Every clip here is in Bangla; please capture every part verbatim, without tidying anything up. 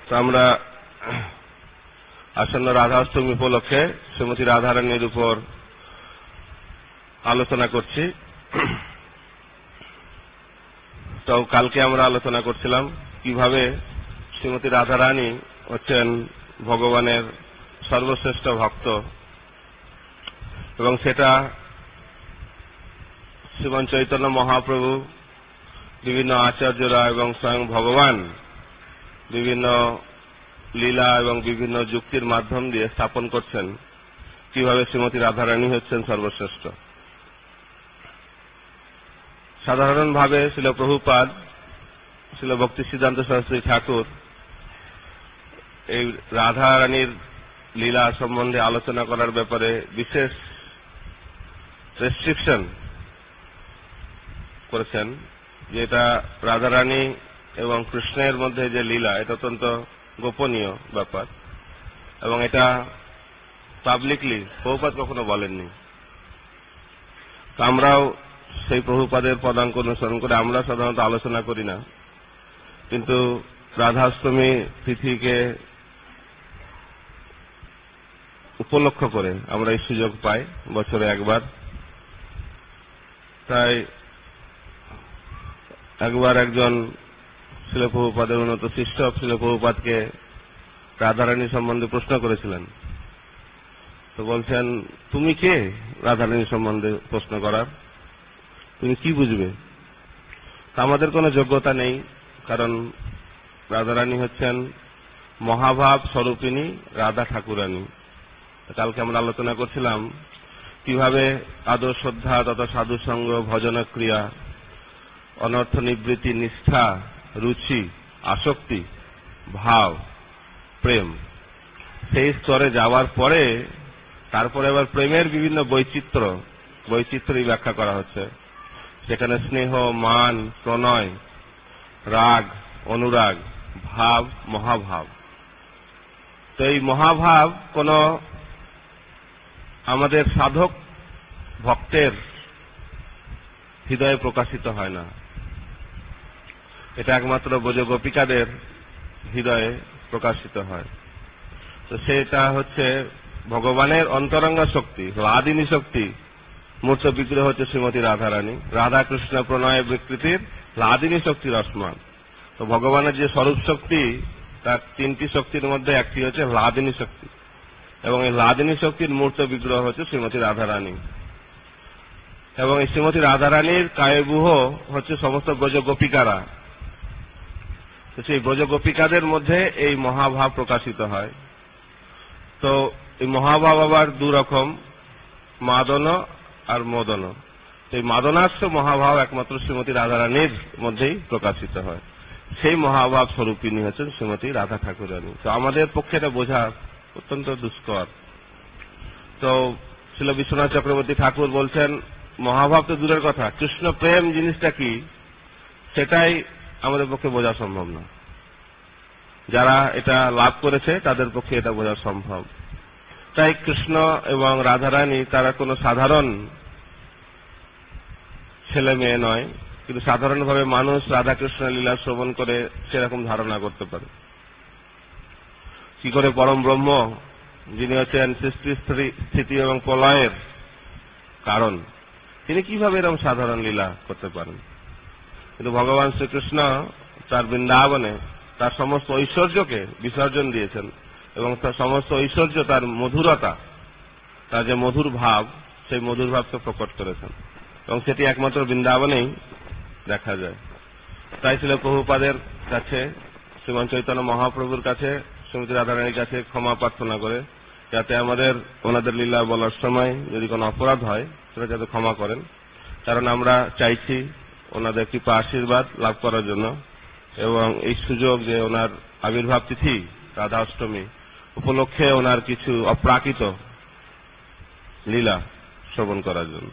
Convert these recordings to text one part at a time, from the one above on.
তো আমরা আসন্ন রাধাষ্টমী উপলক্ষে শ্রীমতী রাধারানীর উপর আলোচনা করছি। তো কালকে আমরা আলোচনা করছিলাম কিভাবে শ্রীমতী রাধারানী হচ্ছেন ভগবানের সর্বশ্রেষ্ঠ ভক্ত, এবং সেটা শ্রীমন চৈতন্য মহাপ্রভু, বিভিন্ন আচার্যরা এবং স্বয়ং ভগবান বিভিন্ন লীলা এবং বিভিন্ন যুক্তির মাধ্যম দিয়ে স্থাপন করছেন কিভাবে শ্রীমতী রাধারানী হচ্ছেন সর্বশ্রেষ্ঠ। সাধারণভাবে শ্রীল প্রভুপাদ, শ্রীল ভক্তি সিদ্ধান্ত সরস্বতী ঠাকুর এই রাধারানীর লীলা সম্বন্ধে আলোচনা করার ব্যাপারে বিশেষ রেস্ট্রিকশন করেছেন, যে এটা রাধারানী এবং কৃষ্ণের মধ্যে যে লীলা, এটা অত্যন্ত গোপনীয় ব্যাপার, এবং এটা পাবলিকলি প্রভুপাদ কখনো বলেননি। আমরাও সেই প্রভুপাদের পদাঙ্ক অনুসরণ করে আমরা সাধারণত আলোচনা করি না, কিন্তু রাধাষ্টমী তিথিকে উপলক্ষ করে আমরা এই সুযোগ পাই বছরে একবার। তাই একবার একজন শ্রীল প্রভুপাদের উন্নত শিষ্য শ্রীল প্রভুপাদকে রাধারানী সম্বন্ধে প্রশ্ন করেছিলেন। তো বলছেন, তুমি কে রাধারানী সম্বন্ধে প্রশ্ন করার? তুমি কি বুঝবে? আমাদের কোনো যোগ্যতা নেই, কারণ রাধারানী হচ্ছেন মহাভাব স্বরূপিণী রাধা ঠাকুরানী। কালকে আমরা আলোচনা করছিলাম কিভাবে আদর শ্রদ্ধা তথা সাধুসঙ্গ, ভজন ক্রিয়া, অনর্থ নিবৃত্তি, নিষ্ঠা, রুচি, আসক্তি, ভাব, প্রেম, সেই স্তরে যাওয়ার পরে তারপরে আবার প্রেমের বিভিন্ন বৈচিত্র্য বৈচিত্র্যই ব্যাখ্যা করা হচ্ছে। সেখানে স্নেহ, মান, প্রণয়, রাগ, অনুরাগ, ভাব, মহাভাব। তো এই মহাভাব কোন আমাদের সাধক ভক্তের হৃদয়ে প্রকাশিত হয় না, এটা একমাত্র ব্রজ গোপিকাদের হৃদয়ে প্রকাশিত হয়। তো সেটা হচ্ছে ভগবানের অন্তরঙ্গ শক্তি, লাদিনী শক্তি। মূর্ত বিগ্রহ হচ্ছে শ্রীমতী রাধারানী, রাধা কৃষ্ণ প্রণয় বিকৃতির লাদিনী শক্তির রসমান। তো ভগবানের যে স্বরূপ শক্তি, তার তিনটি শক্তির মধ্যে একটি হচ্ছে লাদিনী শক্তি, এবং এই লাদিনী শক্তির মূর্ত বিগ্রহ হচ্ছে শ্রীমতী রাধারানী। এবং এই শ্রীমতী রাধারানীর কায়বুহ হচ্ছে সমস্ত ব্রজ গোপিকারা। তো সেই ব্রজ গোপিকাদের মধ্যে এই মহাভাব প্রকাশিত হয়। তো এই মহাভাব আবার দু রকম, মাদন আর মদন। এই মাদনাস্য মহাভাব একমাত্র শ্রীমতী রাধারানীর মধ্যেই প্রকাশিত হয়। সেই মহাভাব স্বরূপিনী হচ্ছেন শ্রীমতী রাধা ঠাকুরানী। তো আমাদের পক্ষে এটা বোঝা অত্যন্ত দুষ্কর। তো শ্রীল বিশ্বনাথ চক্রবর্তী ঠাকুর বলছেন, মহাভাব তো দূরের কথা, কৃষ্ণ প্রেম জিনিসটা কি সেটাই আমাদের পক্ষে বোঝা সম্ভব না। যারা এটা লাভ করেছে তাদের পক্ষে এটা বোঝা সম্ভব। তাই কৃষ্ণ এবং রাধারানী তারা কোনো সাধারণ ছেলে মেয়ে নয়, কিন্তু সাধারণভাবে মানুষ রাধাকৃষ্ণ লীলা শ্রবণ করে সেরকম ধারণা করতে পারে। কি করে পরম ব্রহ্ম, যিনি হচ্ছেন সৃষ্টি স্থিতি এবং প্রলয়ের কারণ, তিনি কিভাবে এরকম সাধারণ লীলা করতে পারেন? কিন্তু ভগবান শ্রীকৃষ্ণ তার বৃন্দাবনে তার সমস্ত ঐশ্বর্যকে বিসর্জন দিয়েছেন, এবং তার সমস্ত ঐশ্বর্য, তার মধুরতা, তার যে মধুর ভাব, সেই মধুর ভাবকে প্রকট করেছেন, এবং সেটি একমাত্র বৃন্দাবনেই দেখা যায়। তাই ছিল প্রভুপাদের কাছে, শ্রীমন চৈতন্য মহাপ্রভুর কাছে, শ্রীমতী রাধারানীর কাছে ক্ষমা প্রার্থনা করে, যাতে আমাদের ওনাদের লীলা বলার সময় যদি কোনো অপরাধ হয় সেটা যাতে ক্ষমা করেন। কারণ আমরা চাইছি ওনাদের কৃপা আশীর্বাদ লাভ করার জন্য, এবং এই সুযোগ যে ওনার আবির্ভাব তিথি রাধা অষ্টমী উপলক্ষে ওনার কিছু অপ্রাকৃত লীলা শ্রবণ করার জন্য।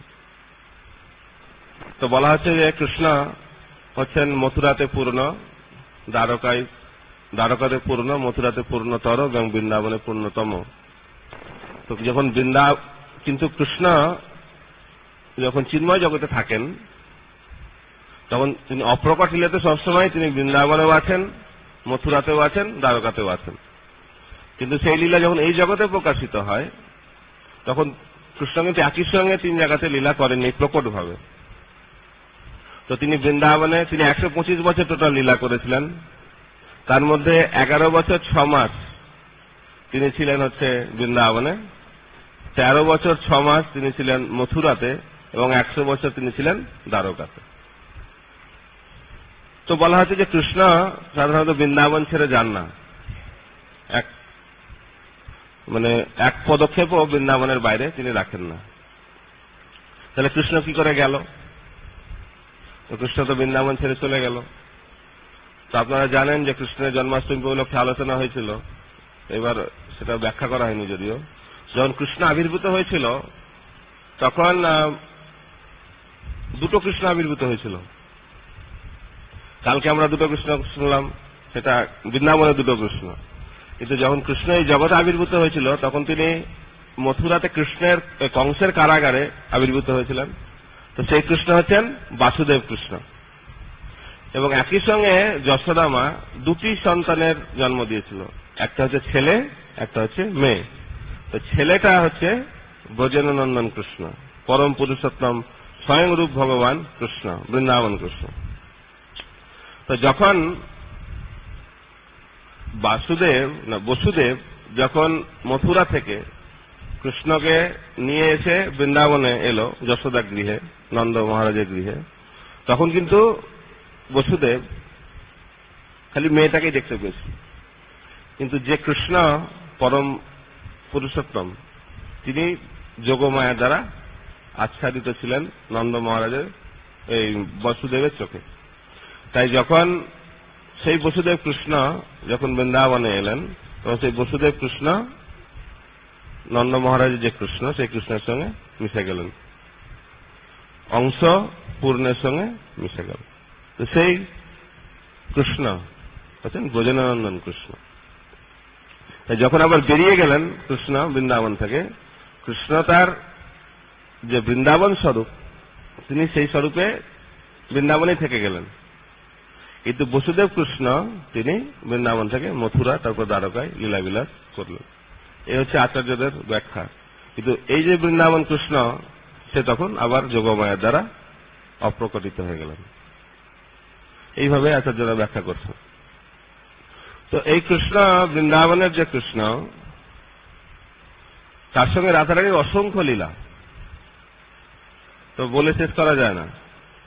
তো বলা হচ্ছে যে কৃষ্ণ হচ্ছেন মথুরাতে পূর্ণ, দ্বারকায় দ্বারকাতে পূর্ণ, মথুরাতে পূর্ণতর এবং বৃন্দাবনে পূর্ণতম। তো যখন বৃন্দা কিন্তু কৃষ্ণ যখন চিন্ময় জগতে থাকেন, তখন তিনি অপ্রকট লীলাতে সবসময় তিনি বৃন্দাবনেও আছেন মথুরাতেও আছেন, দ্বারকাতেও আছেন। কিন্তু সেই লীলা যখন এই জগতে প্রকাশিত হয় তখন কৃষ্ণ কিন্তু একই সঙ্গে তিন জায়গাতে লীলা করেননি প্রকটভাবে। তো তিনি বৃন্দাবনে তিনি একশো পঁচিশ বছর টোটাল লীলা করেছিলেন। তার মধ্যে এগারো বছর ছ মাস তিনি ছিলেন হচ্ছে বৃন্দাবনে, তেরো বছর ছ মাস তিনি ছিলেন মথুরাতে, এবং একশো বছর তিনি ছিলেন দ্বারকাতে। তো বলা হচ্ছে যে কৃষ্ণ সাধারণত বৃন্দাবন ছেড়ে যান না, এক মানে এক পদক্ষেপও বৃন্দাবনের বাইরে তিনি রাখেন না। তাহলে কৃষ্ণ কি করে গেল? কৃষ্ণ তো বৃন্দাবন ছেড়ে চলে গেল। তো আপনারা জানেন যে কৃষ্ণের জন্মাষ্টমী উপলক্ষে আলোচনা হয়েছিল, এবার সেটা ব্যাখ্যা করা হয়নি যদিও। যখন কৃষ্ণ আবির্ভূত হয়েছিল তখন দুটো কৃষ্ণ আবির্ভূত হয়েছিল। কালকে আমরা দুটো কৃষ্ণ শুনলাম, সেটা বৃন্দাবনে দুটো কৃষ্ণ। কিন্তু যখন কৃষ্ণ এই জগতে আবির্ভূত হয়েছিল তখন তিনি মথুরাতে কৃষ্ণের কংসের কারাগারে আবির্ভূত হয়েছিলেন। তো সেই কৃষ্ণ হচ্ছেন বাসুদেব কৃষ্ণ। এবং একই সঙ্গে যশোদা মা দুটি সন্তানের জন্ম দিয়েছিল, একটা হচ্ছে ছেলে, একটা হচ্ছে মেয়ে। তো ছেলেটা হচ্ছে ব্রজেন্দ্রনন্দন কৃষ্ণ, পরম পুরুষোত্তম স্বয়ং রূপ ভগবান কৃষ্ণ, বৃন্দাবন কৃষ্ণ। তো যখন বাসুদেব না বসুদেব যখন মথুরা থেকে কৃষ্ণকে নিয়ে এসে বৃন্দাবনে এলো যশোদা গৃহে, নন্দ মহারাজের গৃহে, তখন কিন্তু বসুদেব খালি মেয়েটাকেই দেখতে পেয়েছিল। কিন্তু যে কৃষ্ণ পরম পুরুষোত্তম তিনি যোগমায়া দ্বারা আচ্ছাদিত ছিলেন নন্দ মহারাজের এই বসুদেবের চোখে। তাই যখন সেই বসুদেব কৃষ্ণ যখন বৃন্দাবনে এলেন তখন সেই বসুদেব কৃষ্ণ নন্দ মহারাজের যে কৃষ্ণ সেই কৃষ্ণের সঙ্গে মিশে গেলেন, অংশ পূর্ণের সঙ্গে মিশে গেল। তো সেই কৃষ্ণ হচ্ছেন ব্রজেন্দ্রনন্দন কৃষ্ণ। তাই যখন আবার বেরিয়ে গেলেন কৃষ্ণ বৃন্দাবন থেকে, কৃষ্ণ তার যে বৃন্দাবন স্বরূপ তিনি সেই স্বরূপে বৃন্দাবনেই থেকে গেলেন। কিন্তু বসুদেব কৃষ্ণ তিনি বৃন্দাবন থেকে মথুরা তারপর দ্বারকায় লীলাবিলাস করলেন। এই হচ্ছে আচার্যদের ব্যাখ্যা। কিন্তু এই যে বৃন্দাবন কৃষ্ণ সে তখন আবার যোগমায়ার দ্বারা অপ্রকটিত হয়ে গেলেন। এইভাবে আচার্যরা ব্যাখ্যা করছেন। তো এই কৃষ্ণ বৃন্দাবনের যে কৃষ্ণ তার সঙ্গে রাধারানীর অসংখ্য লীলা, তো বলে শেষ করা যায় না,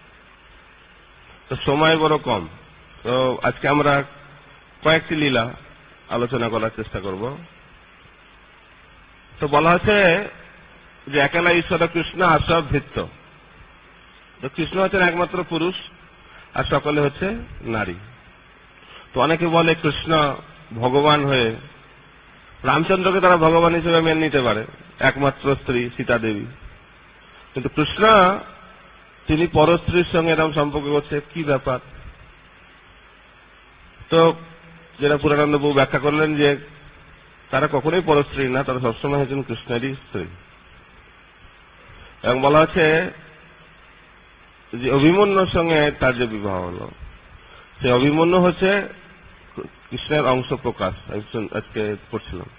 তো সময় বড় কম। তো আজকে আমরা কয়েকটি লীলা আলোচনা করার চেষ্টা করব। তো বলা হচ্ছে যে একেলা ঈশ্বর কৃষ্ণ আর সব ভৃত্য। তো কৃষ্ণ হচ্ছেন একমাত্র পুরুষ আর সকলে হচ্ছে নারী। তো অনেকে বলে কৃষ্ণ ভগবান হয়ে রামচন্দ্রকে তারা ভগবান হিসেবে মেনে নিতে পারে, একমাত্র স্ত্রী সীতা দেবী। কিন্তু কৃষ্ণ তিনি পরস্ত্রীর সঙ্গে এরকম সম্পর্ক করছে, কি ব্যাপার? তো যেটা পুরানন্দ বাবু ব্যাখ্যা করলেন যে তারা কখনোই পরস্ত্রী না, তারা সবসময় হচ্ছেন কৃষ্ণেরই স্ত্রী। এবং বলা হচ্ছে যে অভিমন্যুর সঙ্গে তার যে বিবাহ হল, সেই অভিমন্যু হচ্ছে কৃষ্ণের অংশ প্রকাশ। আজকে পড়ছিলাম।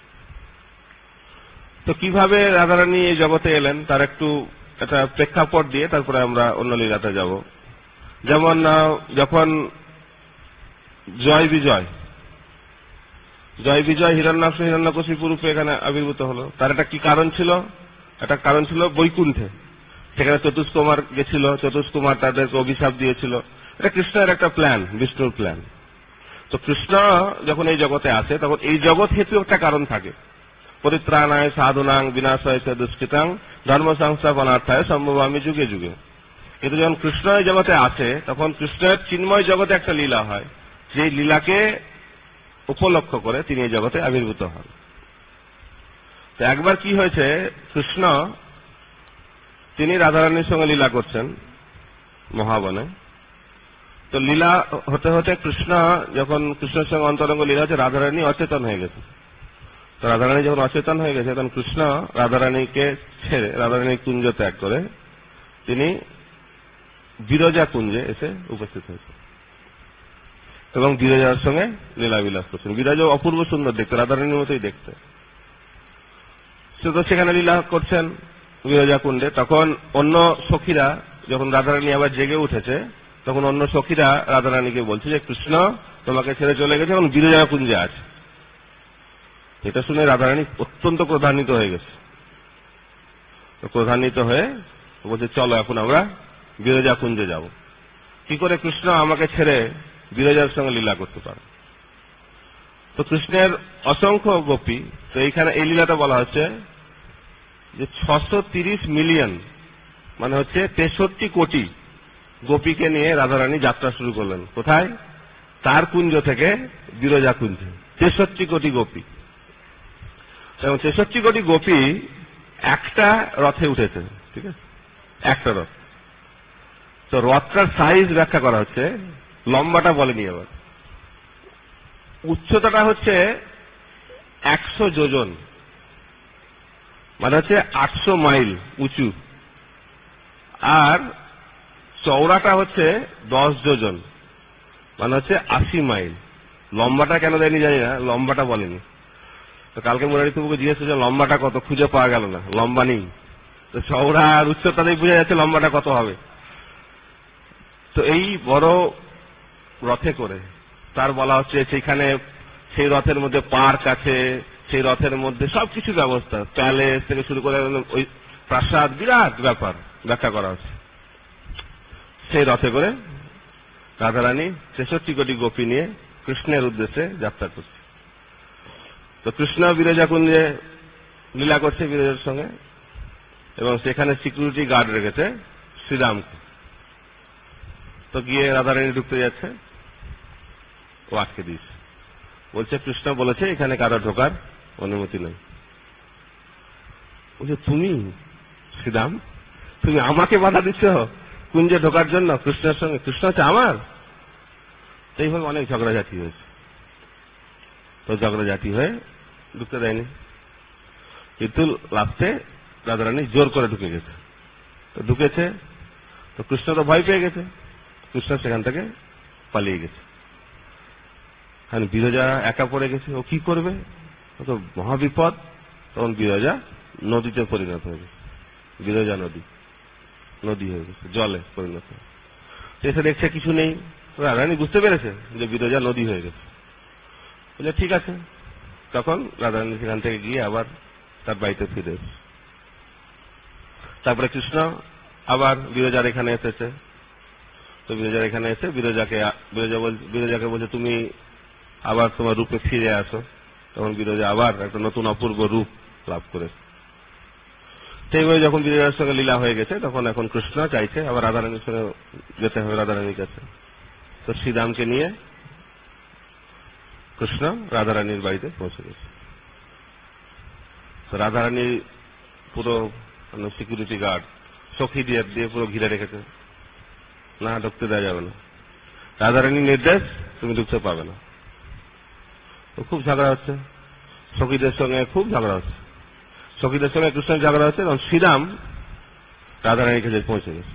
তো কিভাবে রাধারানী এই জগতে এলেন তার একটু একটা প্রেক্ষাপট দিয়ে তারপরে আমরা অন্য লীলাতে যাব। যেমন যখন জয় বিজয় জয় বিজয় হিরণ্যাক্ষ হিরণ্যকশিপু রূপে এখানে আবির্ভূত হলো, তার একটা কি কারণ ছিল? একটা কারণ ছিল বৈকুণ্ঠে, সেখানে চতুষ্কুমার গেছিল, চতুষ্কুমার তাদেরকে অভিশাপ দিয়েছিল। এটা কৃষ্ণের একটা প্ল্যান, বিষ্ণুর প্ল্যান। তো কৃষ্ণ যখন এই জগতে আসে তখন এই জগৎ হেতু একটা কারণ থাকে, পরিত্রাণায় সাধুনাং বিনাশায় চ দুষ্কৃতাং ধর্ম সংস্থাপনার্থায় সম্ভবামি যুগে যুগে। কিন্তু যখন কৃষ্ণ এই জগতে আসে তখন কৃষ্ণের চিন্ময় জগতে একটা লীলা হয়, যে লীলাকে উপলক্ষ করে তিনি এই জগতে আবির্ভূত হন। তো একবার কি হয়েছে, কৃষ্ণ তিনি রাধারানীর সঙ্গে লীলা করছেন মহাবনে। তো লীলা হতে হতে কৃষ্ণ যখন কৃষ্ণের সঙ্গে অন্তরঙ্গ লীলা হচ্ছে, রাধারানী অচেতন হয়ে গেছে। তো রাধারানী যখন অচেতন হয়ে গেছে তখন কৃষ্ণ রাধারানীকে ছেড়ে রাধারানী কুঞ্জ ত্যাগ করে তিনি বিরজা কুঞ্জে এসে উপস্থিত হয়েছে। এবং বিরজার সঙ্গে লীলাবিলাস করছেন। বিরজা অপূর্ব সুন্দর দেখতে, রাধারানীর মতোই দেখতে। সে তো সেখানে লীলা করছেন বিরজা কুণ্ডে। তখন অন্য সখীরা, যখন রাধারানী আবার জেগে উঠেছে, তখন অন্য সখীরা রাধারানীকে বলছে যে কৃষ্ণ তোমাকে ছেড়ে চলে গেছে, এখন বিরজা কুঞ্জে আছে। এটা শুনে রাধারানী অত্যন্ত ক্রোধান্বিত হয়ে গেছে। ক্রোধান্বিত হয়ে বলছে চলো এখন আমরা বিরজা কুঞ্জে যাব। কি করে কৃষ্ণ আমাকে ছেড়ে বিরজার সঙ্গে লীলা করতে পারে? তো কৃষ্ণের অসংখ্য গোপী, তো এইখানে এই লীলাটা বলা হচ্ছে যে ছশো তিরিশ মিলিয়ন মানে হচ্ছে তেষট্টি কোটি গোপীকে নিয়ে রাধারানী যাত্রা শুরু করলেন। কোথায়? তার কুঞ্জ থেকে বিরজা কুঞ্জে। তেষট্টি কোটি গোপী, এবং তেষট্টি কোটি গোপী একটা রথে উঠেছে। ঠিক আছে, একটা রথ। তো রথটার সাইজ ব্যাখ্যা করা হচ্ছে, লম্বাটা বলেনি আবার। উচ্চতাটা হচ্ছে একশো যোজন, মানে হচ্ছে আটশো মাইল উঁচু, আর চওড়াটা হচ্ছে দশ যোজন, মানে হচ্ছে আশি মাইল। লম্বাটা কেন দেয়নি জানি না, লম্বাটা বলেনি। তো কালকে মুরারিবাবুকে জিজ্ঞেস করছে লম্বাটা কত, খুঁজে পাওয়া গেল না, লম্বা নেই। তো চওড়া আর উচ্চতাতেই বোঝা যাচ্ছে লম্বাটা কত হবে। তো এই বড় রথে করে তার বলা হচ্ছে সেখানে সেই রথের মধ্যে পার্ক আছে, সেই রথের মধ্যে সবকিছু ব্যবস্থা, প্যালেস থেকে শুরু করে ওই প্রাসাদ, বিরাট ব্যাপার ব্যাখ্যা করা হচ্ছে। সেই রথে করে রাধারানী ছেষট্টি কোটি গোপী নিয়ে কৃষ্ণের উদ্দেশ্যে যাত্রা করছে। তো কৃষ্ণ বিরজা কুঞ্জে লীলা করছে বিরজার সঙ্গে, এবং সেখানে সিকিউরিটি গার্ড রেখেছে শ্রীরামকে। তো গিয়ে রাধারানী ঢুকতে যাচ্ছে, ও আটকে দিয়েছে, বলছে কৃষ্ণ বলেছে এখানে কারো ঢোকার অনুমতি নেই। বলছে তুমি শ্রীরাম, তুমি আমাকে বাধা দিচ্ছ কুঞ্জে ঢোকার জন্য কৃষ্ণের সঙ্গে? কৃষ্ণ হচ্ছে আমার। তো এইভাবে অনেক ঝগড়াঝাটি হয়েছে। তো ঝগড়াঝাটি হয়ে ঢুকতে দেয়নি, কিন্তু লাস্টে রাধারানী জোর করে ঢুকে গেছে। তো ঢুকেছে, তো কৃষ্ণ তো ভয় পেয়ে গেছে, কৃষ্ণ সেখান থেকে পালিয়ে গেছে। কারণ বিরজা একা পড়ে গেছে, ও কি করবে, ও তো মহাবিপদ। তখন বিরজা নদীতে পরিণত হয়ে গেছে, বিরজা নদী নদী হয়ে গেছে, জলে পরিণত হয়ে। এসে দেখছে কিছু নেই, রাধারানী বুঝতে পেরেছে যে বিরজা নদী হয়ে গেছে। বলে ঠিক আছে। তখন রাধারানী সেখান থেকে গিয়ে আবার তার বাড়িতে ফিরে এসেছে। তারপরে কৃষ্ণ আবার বিরজার এখানে এসেছে। তো বিরজার এখানে এসে বিরজাকে বিরজা বিরজাকে বলছে তুমি আবার তোমার রূপে ফিরে আসো। তখন বিরজা আবার একটা নতুন অপূর্ব রূপ লাভ করেছে। সেইভাবে যখন বিরজার সঙ্গে লীলা হয়ে গেছে, তখন এখন কৃষ্ণ চাইছে আবার রাধারানীর সঙ্গে যেতে হবে, রাধারানীর কাছে। তো শ্রীরামকে নিয়ে কৃষ্ণ রাধারানীর বাড়িতে পৌঁছে গেছে। তো রাধারানী পুরো সিকিউরিটি গার্ড সখী দিয়ে দিয়ে পুরো ঘিরে রেখেছে, না ঢুকতে দেওয়া যাবে না, রাধারানীর নির্দেশ তুমি ঢুকতে পাবে না। তো খুব ঝগড়া হচ্ছে সখীদের সঙ্গে, খুব ঝগড়া হচ্ছে সখীদের সঙ্গে কৃষ্ণের ঝগড়া হচ্ছে। এবং শ্রীরাম রাধারানীর কাছে পৌঁছে গেছে।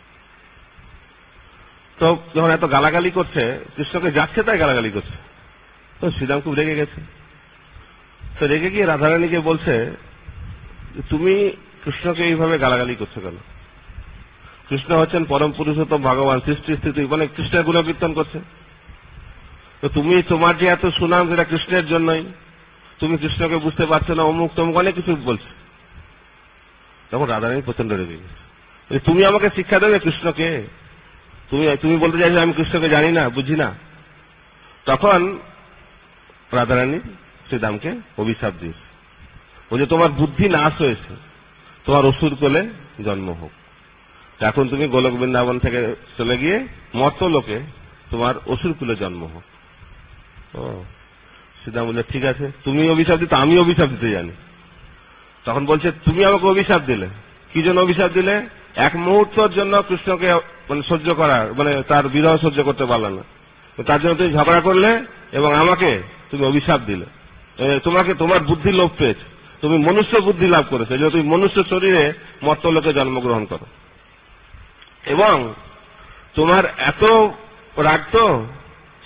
তো যখন এত গালাগালি করছে, কৃষ্ণকে যাচ্ছে তাই গালাগালি করছে, তো শ্রীরাম খুব রেগে গেছে। তো রেগে গিয়ে রাধারানীকে বলছে তুমি কৃষ্ণকে এইভাবে গালাগালি করছো কেন? কৃষ্ণ হচ্ছেন পরম পুরুষোত্তম ভগবান, সৃষ্টি স্থিতি, মানে কৃষ্ণের গুণকীর্তন করছে। তো তুমি তোমার যে এত সুনাম সেটা কৃষ্ণের জন্যই, তুমি কৃষ্ণকে বুঝতে পারছো না, অমুক তমুক অনেক কিছু বলছে। তখন রাধারানী প্রচন্ড রেগে গেছে, তুমি আমাকে শিক্ষা দেবে কৃষ্ণকে? তুমি তুমি বলতে চাইছো আমি কৃষ্ণকে জানি না, বুঝি না? তখন রাধারানী শ্রীরামকে অভিশাপ দিয়েছে, বলছে তোমার বুদ্ধি নাশ হয়েছে, তোমার অসুর কোলে জন্ম হোক। এখন তুমি গোলক বৃন্দাবন থেকে চলে গিয়ে মর্ত লোকে তোমার অসুর কুলে জন্ম হোক। ও শ্রীরাম বলছে ঠিক আছে, তুমি অভিশাপ দিতে, আমি অভিশাপ দিতে জানি। তখন বলছে তুমি আমাকে অভিশাপ দিলে, কি জন্য অভিশাপ দিলে? এক মুহূর্তের জন্য কৃষ্ণকে মানে সহ্য করার, মানে তার বিরহ সহ্য করতে পারলে না, তার জন্য তুমি ঝগড়া করলে এবং আমাকে তুমি অভিশাপ দিলে। তোমাকে তোমার বুদ্ধি লোপ পেয়েছে, তুমি মনুষ্য বুদ্ধি লাভ করেছো, যে তুমি মনুষ্য শরীরে মর্ত লোকে জন্মগ্রহণ করো। এবং তোমার এত রাগ তো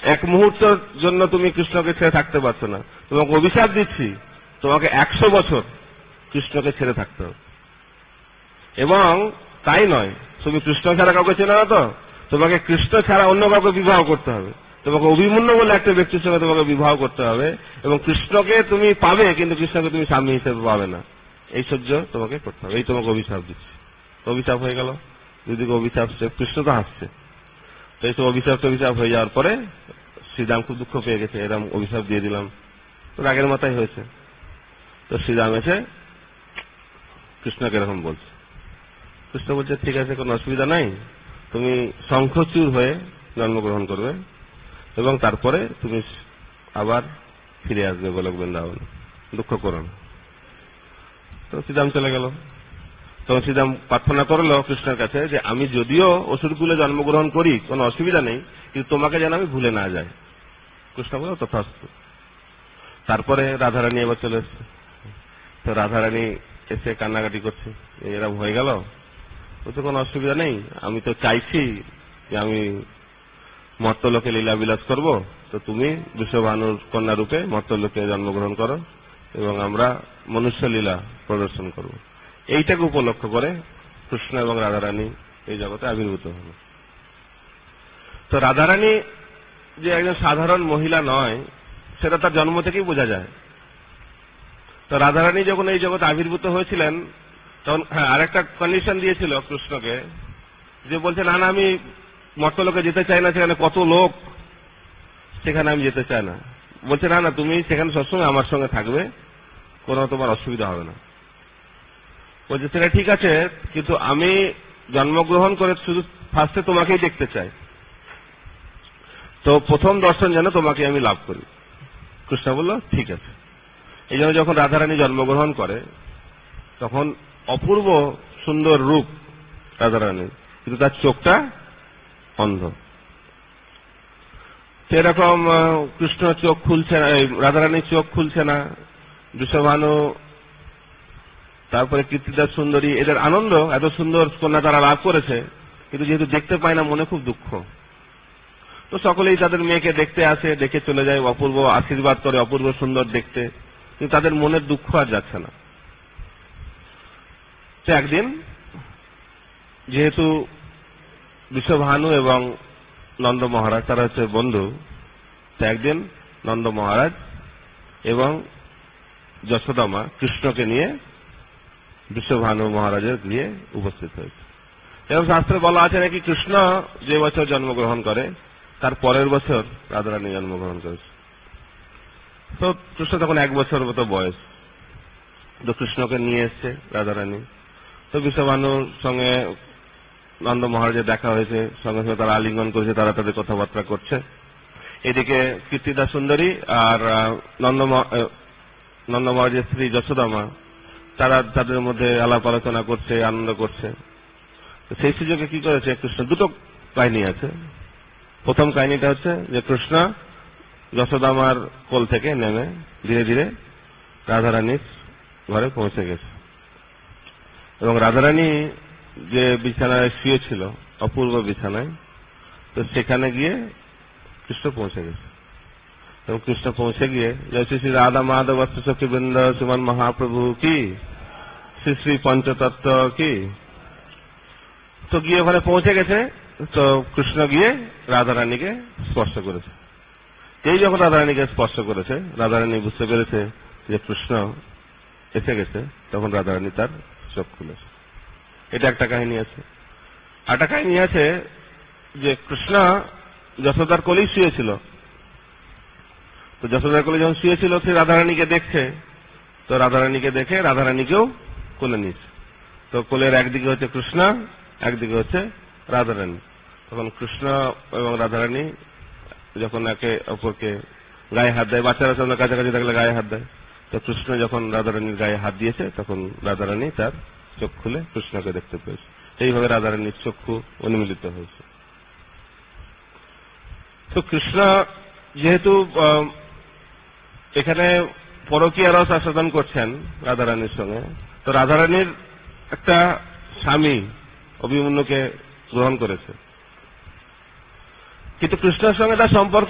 এক মুহূর্তের জন্য তুমি কৃষ্ণকে ছেড়ে থাকতে পারছো না। তোমাকে অভিশাপ দিচ্ছি, তোমাকে একশো বছর কৃষ্ণকে ছেড়ে থাকতে হবে। এবং তাই নয়, তুমি কৃষ্ণ ছাড়া কাউকে চেনো না তো, তোমাকে কৃষ্ণ ছাড়া অন্য কাউকে বিবাহ করতে হবে। তোমাকে অভিমন্যু বলে একটা ব্যক্তির সঙ্গে তোমাকে বিবাহ করতে হবে, এবং কৃষ্ণকে তুমি পাবে, কিন্তু কৃষ্ণকে তুমি স্বামী হিসেবে পাবে না। এই সহ্য তোমাকে করতে হবে। এই তোমাকে অভিশাপ দিচ্ছে। অভিশাপ হয়ে গেল, দিদিকে অভিশাপ, কৃষ্ণ তো হাসছে। তো এই তো অভিশাপ অভিশাপ হয়ে যাওয়ার পরে শ্রীরাম খুব দুঃখ পেয়ে গেছে, এরকম অভিশাপ দিয়ে দিলাম, তো রাগের মাথায় হয়েছে। তো শ্রীরাম এসে কৃষ্ণকে এরকম বলছে। কৃষ্ণ বলছে, ঠিক আছে, কোনো অসুবিধা নাই, তুমি শঙ্খচূড় হয়ে জন্মগ্রহণ করবে এবং তারপরে তুমি আবার ফিরে আসবে গোলক বৃন্দাবন, দুঃখ করো না। তো শ্রীরাম চলে গেল। তখন শ্রীরাম প্রার্থনা করলো কৃষ্ণের কাছে যে আমি যদিও অসুরকুলে জন্মগ্রহণ করি, কোনো অসুবিধা নেই, কিন্তু তোমাকে যেন আমি ভুলে না যাই। কৃষ্ণ বলল তথাস্তু। তারপরে রাধারানী এবার চলে এসছে। তো রাধারানী এসে কান্নাকাটি করছে, এরকম হয়ে গেল। বলছে কোনো অসুবিধা নেই, আমি তো চাইছি যে আমি মর্তলোকে লীলা বিলাস করব, তো তুমি বিশ্বভানুর কন্যা রূপে মর্তলোকে জন্মগ্রহণ করো এবং আমরা মনুষ্য লীলা প্রদর্শন করব। এইটাকে উপলক্ষ করে কৃষ্ণ এবং রাধারানী এই জগতে আবির্ভূত হল। তো রাধারানী যে একজন সাধারণ মহিলা নয়, সেটা তার জন্ম থেকেই বোঝা যায়। তো রাধারানী যখন এই জগতে আবির্ভূত হয়েছিলেন, তখন হ্যাঁ আরেকটা কন্ডিশন দিয়েছিল কৃষ্ণকে, যে বলছে না না আমি মর্তলোকে যেতে চাই না, সেখানে কত লোক, সেখানে আমি যেতে চাই না। বলছে না না তুমি সেখানে সবসময় আমার সঙ্গে থাকবে, কোনো তোমার অসুবিধা হবে না। বলছে সেটা ঠিক আছে, কিন্তু আমি জন্মগ্রহণ করে শুধু ফার্স্টে তোমাকেই দেখতে চাই, তো প্রথম দর্শন যেন তোমাকে আমি লাভ করি। কৃষ্ণ বলল ঠিক আছে। এই জন্য যখন রাধারানী জন্মগ্রহণ করে তখন অপূর্ব সুন্দর রূপ রাধারানীর, কিন্তু তার চোখটা অন্ধ। সেরকম কৃষ্ণ চোখ খুলছে না, রাধারানীর চোখ খুলছে না। বৃষভানু, তারপরে কীর্তিদাস সুন্দরী, এদের আনন্দ, এত সুন্দর কন্যা তারা লাভ করেছে, কিন্তু যেহেতু দেখতে পায় না, মনে খুব দুঃখ। তো সকলেই তাদের মেয়েকে দেখতে আসে, দেখে চলে যায়, অপূর্ব আশীর্বাদ করে, অপূর্ব সুন্দর দেখতে, কিন্তু তাদের মনের দুঃখ আর যাচ্ছে না। তো একদিন যেহেতু বিশ্বভানু এবং নন্দ মহারাজ তারা হচ্ছে বন্ধু, তো একদিন নন্দ মহারাজ এবং যশোদা মা কৃষ্ণকে নিয়ে বিশ্বভানু মহারাজের গৃহে উপস্থিত হয়েছে। এবং শাস্ত্রে বলা আছে নাকি কৃষ্ণ যে বছর জন্মগ্রহণ করে তার পরের বছর রাধারানী জন্মগ্রহণ করেছে। তো কৃষ্ণ তখন এক বছর মতো বয়স। তো কৃষ্ণকে নিয়ে এসছে রাধারানী। তো বিশ্বভানুর সঙ্গে নন্দ মহারাজের দেখা হয়েছে, সঙ্গে সঙ্গে তারা আলিঙ্গন করেছে, তারা তাদের কথাবার্তা করছে। এদিকে কীর্তিদা সুন্দরী আর নন্দ নন্দ মহারাজের স্ত্রী যশোদা মা, তারা তাদের মধ্যে আলাপ আলোচনা করছে, আনন্দ করছে। সেই সুযোগে কি করেছে কৃষ্ণ, দুটো কাহিনী আছে। প্রথম কাহিনীটা হচ্ছে যে কৃষ্ণ যশোদামার কোল থেকে নেমে ধীরে ধীরে রাধারানীর ঘরে পৌঁছে গেছে, এবং রাধারানী যে বিছানায় শুয়েছিল, অপূর্ব বিছানায়, তো সেখানে গিয়ে কৃষ্ণ পৌঁছে গেছে। এবং কৃষ্ণ পৌঁছে গিয়ে জয় শ্রী শ্রী রাধা মাধব সখী বৃন্দ সুমন মহাপ্রভু কি, শ্রী শ্রী পঞ্চতত্ত্ব কি, তো গিয়ে ওখানে পৌঁছে গেছে। তো কৃষ্ণ গিয়ে রাধারানীকে স্পর্শ করেছে। এই যখন রাধারানীকে স্পর্শ করেছে, রাধারানী বুঝতে পেরেছে যে কৃষ্ণ এসে গেছে, তখন রাধারানী তার চোখ খুলেছে। এটা একটা কাহিনী আছে। একটা কাহিনী আছে যে কৃষ্ণ যশোদার কোলেই শুয়েছিল। তো যশোদার কোলে যখন শুয়েছিল, সে রাধারানীকে দেখছে। তো রাধারানীকে দেখে রাধারানীকেও কোলে নিচ্ছে। তো কোলের একদিকে হচ্ছে কৃষ্ণ, একদিকে হচ্ছে রাধারানী। তখন কৃষ্ণ এবং রাধারানী যখন একে অপরকে গায়ে হাত দেয়, বাচ্চারা সামনে কাছাকাছি থাকলে গায়ে হাত দেয়, তো কৃষ্ণ যখন রাধারানীর গায়ে হাত দিয়েছে, তখন রাধারানী তার চোখ খুলে কৃষ্ণকে দেখতে পেয়েছে। এইভাবে রাধারানীর চক্ষু উন্মিলিত হয়েছে। তো কৃষ্ণ যেহেতু এখানে পরকীয়া রস আস্বাদন করছেন রাধারানীর সঙ্গে, তো রাধারানীর একটা স্বামী অভিমন্যুকে গ্রহণ করেছে। কিন্তু কৃষ্ণের সঙ্গে তার সম্পর্ক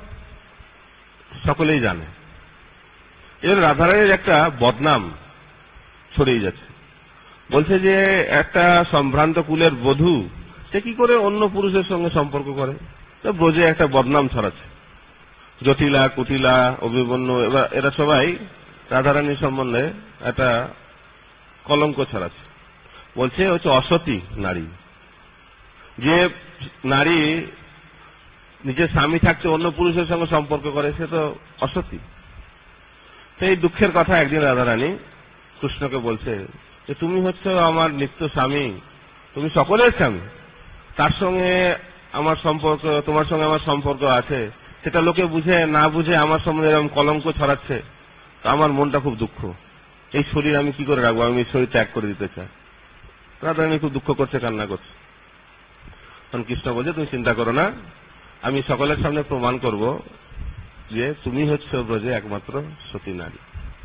সকলেই জানে। এর রাধারানীর একটা বদনাম ছড়িয়ে যাচ্ছে। বলছে যে একটা সম্ভ্রান্ত কুলের বধূ সে কি করে অন্য পুরুষের সঙ্গে সম্পর্ক করে, তো ব্রজে একটা বদনাম ছড়াচ্ছে। জটিলা, কুটিলা, অভিমন্যু এরা সবাই রাধারানীর সম্বন্ধে একটা কলঙ্ক ছড়াচ্ছে। বলছে হচ্ছে অসতী নারী, যে নারী নিজের স্বামী থাকতে অন্য পুরুষের সঙ্গে সম্পর্ক করে সে তো অসতী। সেই দুঃখের কথা একদিন রাধারানী কৃষ্ণকে বলছে যে তুমি হচ্ছে আমার নিত্য স্বামী, তুমি সকলের স্বামী, তার সঙ্গে আমার সম্পর্ক, তোমার সঙ্গে আমার সম্পর্ক আছে, সেটা লোকে বুঝে না বুঝে আমার সম্বন্ধে এরকম কলঙ্ক ছড়াচ্ছে, আমার মনটা খুব দুঃখ। এই শরীর আমি কি করে রাখবো, আমি এই শরীর ত্যাগ করে দিতে চাই। রাধারানী খুব দুঃখ করছে, কান্না করছে। তখন কৃষ্ণ বলছে তুমি চিন্তা করো না, আমি সকলের সামনে প্রমাণ করব যে তুমি হচ্ছে ব্রজে একমাত্র সতী নারী।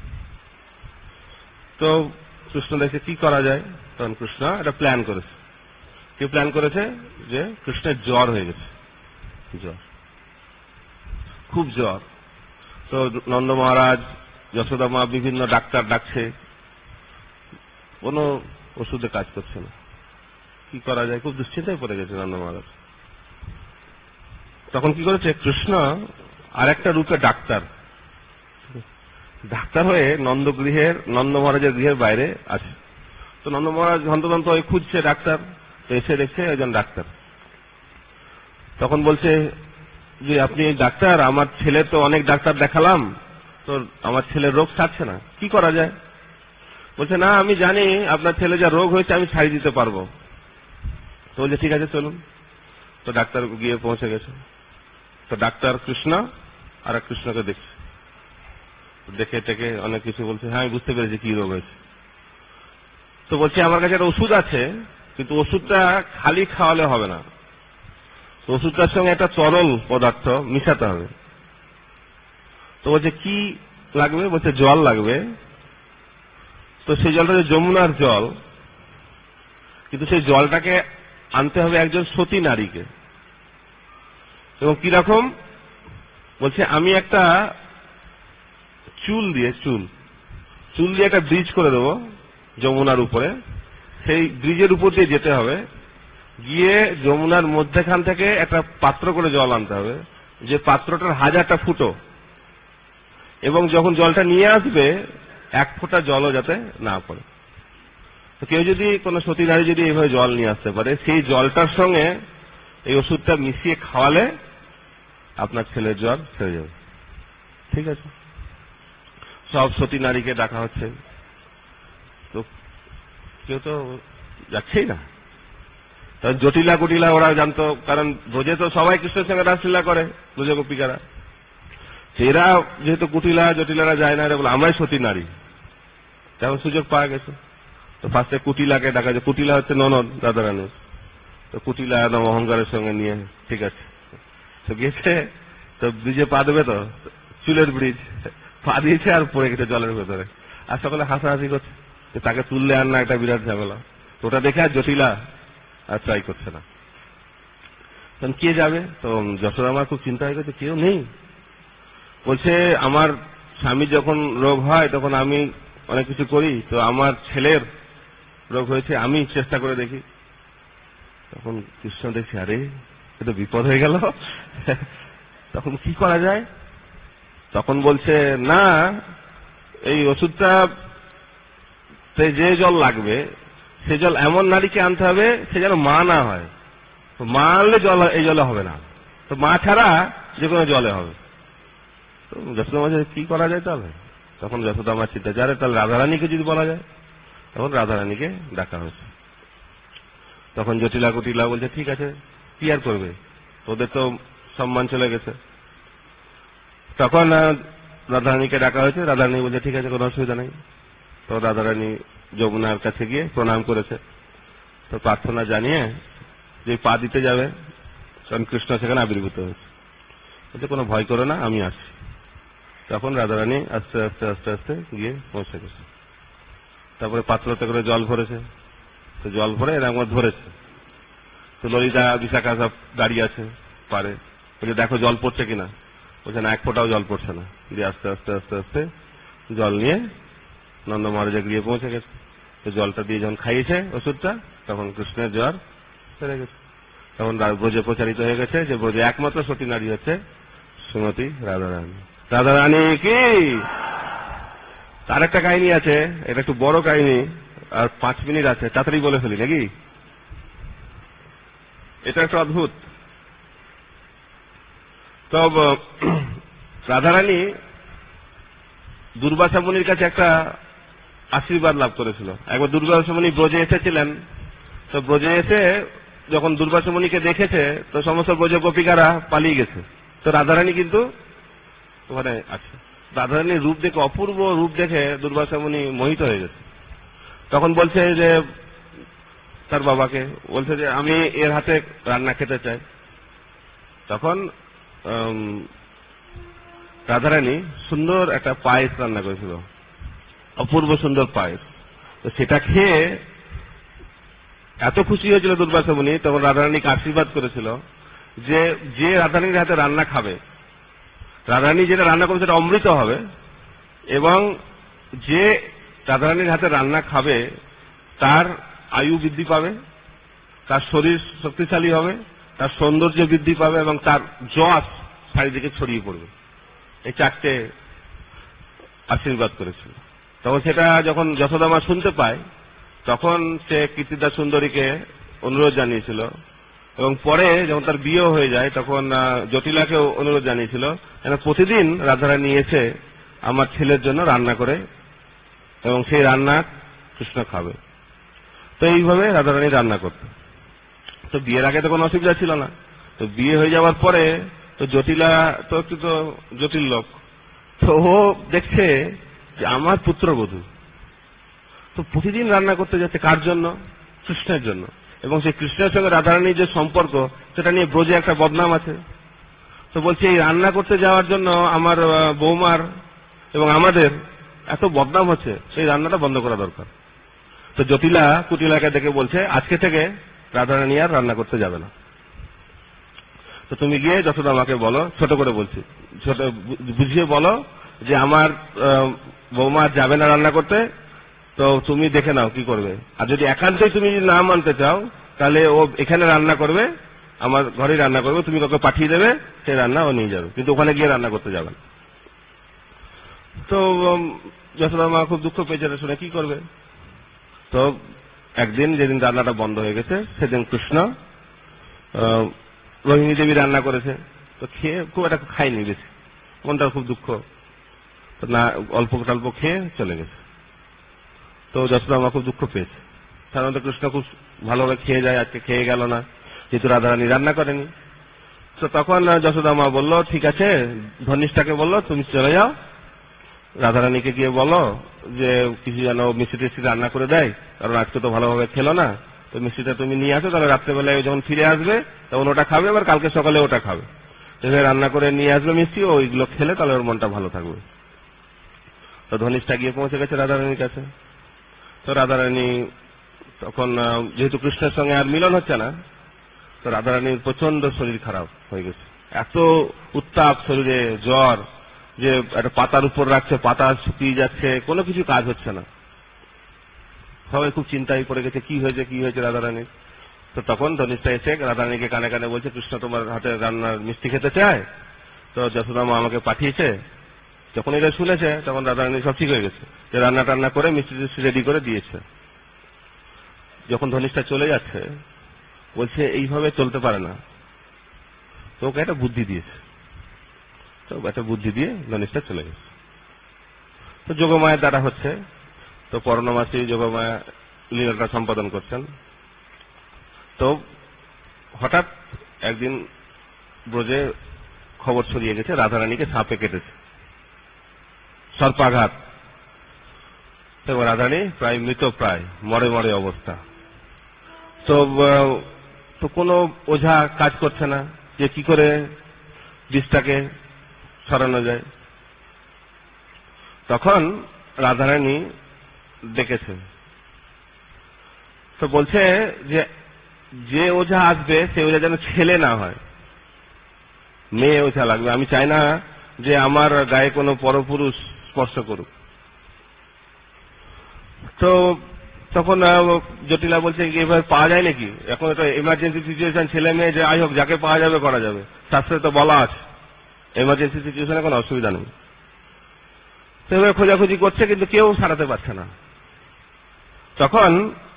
তো কৃষ্ণ দেখে কি করা যায়, তখন কৃষ্ণ একটা প্ল্যান করেছে। কি প্ল্যান করেছে, যে কৃষ্ণের জ্বর হয়ে গেছে, জ্বর, খুব জ্বর। তো নন্দ মহারাজ, যশোদা মা বিভিন্ন ডাক্তার ডাকছে, কোনো ওষুধে কাজ করছে না। কি করা যায়, খুব দুশ্চিন্তায় পড়ে গেছে নন্দ মহারাজ। তখন কি করেছে, কৃষ্ণ আর একটা রূপে ডাক্তার ডাক্তার হয়ে নন্দগৃহের, নন্দ মহারাজের গৃহের বাইরে আছে। তো নন্দ মহারাজ হন্তদন্ত হয়ে খুঁজছে ডাক্তার, তো এসে দেখছে একজন ডাক্তার। তখন বলছে যে আপনি ডাক্তার, আমার ছেলে তো অনেক ডাক্তার দেখালাম, তো আমার ছেলের রোগ সারছে না, কি করা যায়? বলছে না, আমি জানি আপনার ছেলে যা রোগ হয়েছে আমি সারিয়ে দিতে পারবো। তো বলছে ঠিক আছে চলুন। তো ডাক্তার গিয়ে পৌঁছে গেছে। তো ডাক্তার কৃষ্ণ আর কৃষ্ণকে দেখছে, দেখে টেকে অনেক কিছু বলছে, হ্যাঁ আমি বুঝতে পেরেছি কি রোগ হয়েছে। তো বলছে আমার কাছে একটা ওষুধ আছে, কিন্তু ওষুধটা খালি খাওয়ালে হবে না, ওষুধটার সঙ্গে একটা তরল পদার্থ মিশাতে হবে। তো বলছে কি লাগবে, বলছে জল লাগবে। তো সেই জলটা যে যমুনার জল, কিন্তু সেই জলটাকে আনতে হবে একজন সতী নারীকে। এবং কিরকম, বলছে আমি একটা চুল দিয়ে চুল চুল দিয়ে একটা ব্রিজ করে দেবো যমুনার উপরে, সেই ব্রিজের উপর দিয়ে যেতে হবে, গিয়ে যমুনার মধ্যেখান থেকে একটা পাত্র করে জল আনতে হবে, যে পাত্রটার হাজারটা ফুটো, এবং যখন জলটা নিয়ে আসবে এক ফোঁটা জলও যাতে না পড়ে। তো কেউ যদি কোনো সতী নারী যদি এইভাবে জল নিয়ে আসতে পারে, সেই জলটার সঙ্গে এই ওষুধটা মিশিয়ে খাওয়ালে আপনার ছেলের জ্বর সেরে যাবে। ঠিক আছে, সব সতী নারীকে ডাকা হচ্ছে, তো কেউ তো যাচ্ছেই না। তখন জটিলা কুটিলা ওরা জানতো, কারণ ব্রজে তো সবাই কৃষ্ণের সঙ্গে রাসলীলা করে, ব্রজ গোপিকারা। এরা যেহেতু কুটিলা জটিলারা যায় না, এরা বলে আমরাই সতী নারী, তেমন সুযোগ পাওয়া গেছে। তো ফার্স্টে কুটিলাকে ডাকা যায়, কুটিলা হচ্ছে ননদ রাধারানী। তো কুটিলা একদম অহংকারের সঙ্গে নিয়ে ঠিক আছে তো গেছে, তো ব্রিজে পা দেবে, তো চুলের ব্রিজ পা দিয়েছে আর পড়ে গেছে জলের ভেতরে, আর সকলে হাসাহাসি করছে, তাকে তুললে আর না একটা বিরাট ঝামেলা। ওটা দেখে আর জটিলা আর ট্রাই করছে না। তখন কে যাবে, তো যশোদা আমার খুব চিন্তা হয়ে গেছে, কেউ নেই। বলছে আমার স্বামী যখন রোগ হয় তখন আমি অনেক কিছু করি, তো আমার ছেলের রোগ হয়েছে, আমি চেষ্টা করে দেখি। তখন কৃষ্ণ দেখছি আরে এ তো বিপদ হয়ে গেল, তখন কি করা যায়? তখন বলছে না, এই ওষুধটা যে জল লাগবে সে জল এমন নারীকে আনতে হবে সে যেন মা না হয়, তো মা আনলে জল এই জলে হবে না, তো মা ছাড়া যে কোনো জলে হবে। তো যশোদা মা কি করা যায় তাহলে? তখন যশোদা আমার চিন্তা, যারে তাহলে রাধারানীকে যদি বলা যায়। তখন রাধারানীকে ডাকা হয়েছে। তখন জটিলা কুটিলা বলছে ঠিক আছে, কি আর করবে, ওদের তো সম্মান চলে গেছে। তখন রাধারানীকে ডাকা হয়েছে, রাধারানী বলছে ঠিক আছে কোনো অসুবিধা নেই। তো রাধারানী যমুনার কাছে গিয়ে প্রণাম করেছে, তো প্রার্থনা জানিয়ে যে পা দিতে যাবে, তখন কৃষ্ণ সেখানে আবির্ভূত হয়েছে, বলছে কোনো ভয় করো না, আমি আসছি। তখন রাধারানী আস্তে আস্তে আস্তে আস্তে গিয়ে পৌঁছে গেছে। তারপরে পাত্রতে করে জল ভরেছে, তো জল ভরে এরকম ধরেছে। তো ললিতা বিশাখা সব দাঁড়িয়ে আছে পারে, বলছে দেখো জল পড়ছে কিনা, বলছে না এক ফোঁটাও জল পড়ছে না। দিয়ে আস্তে আস্তে আস্তে আস্তে জল নিয়ে নন্দ মহারাজা গিয়ে পৌঁছে গেছে। তো জলটা দিয়ে যখন খাইয়েছে ওষুধটা, তখন কৃষ্ণের জ্বর সেরে গেছে। তখন ব্রজে প্রচারিত হয়ে গেছে যে ব্রজে একমাত্র সতী নারী হচ্ছে শ্রীমতী রাধারানী। রাধারানী কি? তার একটা কাহিনী আছে, এটা একটু বড় কাহিনী, আর পাঁচ মিনিট আছে, তাড়াতাড়ি বলে ফেলি নাকি? এটা একটা অদ্ভুত। তো রাধারানী দুর্বাসা মুনির কাছে একটা আশীর্বাদ লাভ করেছিল। একবার দুর্বাসা মুনি ব্রজে এসেছিলেন, তো ব্রজে এসে যখন দুর্বাসা মুনিকে দেখেছে, তো সমস্ত ব্রজ গোপিকারা পালিয়ে গেছে। তো রাধারানী কিন্তু ওখানে আছে। রাধারানীর রূপ দেখে, অপূর্ব রূপ দেখে দুর্বাসা মুনি মোহিত হয়ে গেছে। তখন বলছে যে তার বাবাকে, বলছে যে আমি এর হাতে রান্না খেতে চাই। তখন রাধারানী সুন্দর একটা পায়েস রান্না করেছিল, অপূর্ব সুন্দর পায়েস। তো সেটা খেয়ে এত খুশি হয়েছিল দুর্বাসা মুনি, তখন রাধারানীকে আশীর্বাদ করেছিল যে যে রাধারানীর হাতে রান্না খাবে, রাধারানী যেটা রান্না করবে সেটা অমৃত হবে, এবং যে রাধারানীর হাতে রান্না খাবে তার আয়ু বৃদ্ধি পাবে, তার শরীর শক্তিশালী হবে, তার সৌন্দর্য বৃদ্ধি পাবে, এবং তার যশ চারিদিকে ছড়িয়ে পড়বে। এই চারটে আশীর্বাদ করেছিল। তখন সেটা যখন যশোদা মা শুনতে পায়, তখন সে কীর্তিদা সুন্দরীকে অনুরোধ জানিয়েছিল, এবং পরে যখন তার বিয়ে হয়ে যায় তখন জটিলাকেও অনুরোধ জানিয়েছিল যেন প্রতিদিন রাধারানী এসে আমার ছেলের জন্য রান্না করে, এবং সেই রান্না কৃষ্ণ খাবে। তো এইভাবে রাধারানী রান্না করত। তো বিয়ের আগে তো কোনো অসুবিধা ছিল না। তো বিয়ে হয়ে যাওয়ার পরে তো জটিলা তো একটু তো জটিল লোক, তো ও দেখছে যে আমার পুত্রবধূ তো প্রতিদিন রান্না করতে যাচ্ছে, কার জন্য? কৃষ্ণের জন্য। এবং সেই কৃষ্ণের সঙ্গে রাধারানীর যে সম্পর্ক, সেটা নিয়ে ব্রজে একটা বদনাম আছে। তো বলছে এই রান্না করতে যাওয়ার জন্য আমার বৌমার এবং আমাদের এত বদনাম হচ্ছে, সেই রান্নাটা বন্ধ করা দরকার। তো জটিলা কুটিলাকে দেখে বলছে আজকে থেকে রাধারানী আর রান্না করতে যাবে না। তো তুমি গিয়ে যশোদা মাকে বলো, ছোট করে বলছি, ছোট বুঝিয়ে বলো যে আমার বৌমা যাবে না রান্না করতে, তো তুমি দেখে নাও কি করবে। আর যদি একান্তই তুমি যদি না মানতে চাও, তাহলে ও এখানে রান্না করবে, আমার ঘরেই রান্না করবে, তুমি কাউকে পাঠিয়ে দেবে, সেই রান্না ও নিয়ে যাবে, কিন্তু ওখানে গিয়ে রান্না করতে যাবে না। তো যশোদা মা খুব দুঃখ পেয়েছে শুনে, কি করবে। তো একদিন যেদিন রান্নাটা বন্ধ হয়ে গেছে, সেদিন কৃষ্ণ রোহিণী দেবী রান্না করেছে। তো খেয়ে খুব একটা খায়নি বেশি, মনটা খুব দুঃখ, তো না অল্প টল্প খেয়ে চলে গেছে। তো যশোদা মা খুব দুঃখ পেয়েছে। সাধারণত কৃষ্ণ খুব ভালোভাবে খেয়ে যায়, আজকে খেয়ে গেল না, যেহেতু রাধারানী রান্না করেনি। তো তখন যশোদা মা বলল ঠিক আছে, ধনিষ্ঠাকে বললো তুমি চলে যাও, রাধারানীকে গিয়ে বলো যে কিছু যেন মিষ্টি টিষ্টি রান্না করে দেয়, কারণ আজকে তো ভালোভাবে খেলো না, তো মিষ্টিটা তুমি নিয়ে আসো, তাহলে রাত্রেবেলায় যখন ফিরে আসবে তখন ওটা খাবে, আবার কালকে সকালে ওটা খাবে। রান্না করে নিয়ে আসবে মিষ্টি, ওইগুলো খেলে তাহলে ওর মনটা ভালো থাকবে। তো ধনিষ্ঠা গিয়ে পৌঁছে গেছে রাধারানীর কাছে। তো রাধারানী তখন যেহেতু কৃষ্ণের সঙ্গে আর মিলন হচ্ছে না, তো রাধারানীর প্রচন্ড শরীর খারাপ হয়ে গেছে, এত উত্তাপ শরীরে, জ্বর, যে একটা পাতার উপর রাখছে, পাতা শুকিয়ে যাচ্ছে, কোনো কিছু কাজ হচ্ছে না। সবাই খুব চিন্তায় পড়ে গেছে, কি হয়েছে কি হয়েছে রাধারানীর। তো তখন ধনিষ্ঠা এসে রাধারানীকে কানে কানে বলছে কৃষ্ণ তোমার হাতে রান্নার মিষ্টি খেতে চায়, তো যশোদা মা আমাকে পাঠিয়েছে। যখন এটা শুনেছে তখন রাধারানী সব ঠিক হয়ে গেছে, যে রান্না টান্না করে মিষ্টি টিষ্টি রেডি করে দিয়েছে। যখন ধনিষ্ঠা চলে যাচ্ছে বলছে এইভাবে চলতে পারে না, তো ওকে একটা বুদ্ধি দিয়েছে। তো একটা বুদ্ধি দিয়ে ধনিষ্ঠা চলে গেছে। তো যোগমায়ের দ্বারা হচ্ছে, তো পৌর্ণমাসী যোগমায়া লীলাটা সম্পাদন করছেন। তো হঠাৎ একদিন ব্রজে খবর ছড়িয়ে গেছে রাধারানীকে সাপে কেটেছে, সর্পাঘাত। তো রাধারানী প্রায় মৃত, প্রায় মরে মরে অবস্থা। তো তো কোনো ওঝা কাজ করছে না যে কি করে বিষটাকে সরানো যায়। তখন রাধারানী ডেকেছে, তো বলছে যে যে ওঝা আসবে সে ওঝা যেন ছেলে না হয়, মেয়ে ওঝা লাগবে, আমি চাই না যে আমার গায়ে কোনো পরপুরুষ স্পর্শ করুক। তো তখন জটিলা বলছে এভাবে পাওয়া যায় নাকি, এখন এটা এমার্জেন্সি সিচুয়েশন, ছেলে মেয়ে যে আই হোক যাকে পাওয়া যাবে করা যাবে, শাস্ত্রে তো বলা আছে এমার্জেন্সি সিচুয়েশনে কোনো অসুবিধা নেই। সেভাবে খোঁজাখুঁজি করছে কিন্তু কেউ সারাতে পারছে না। তখন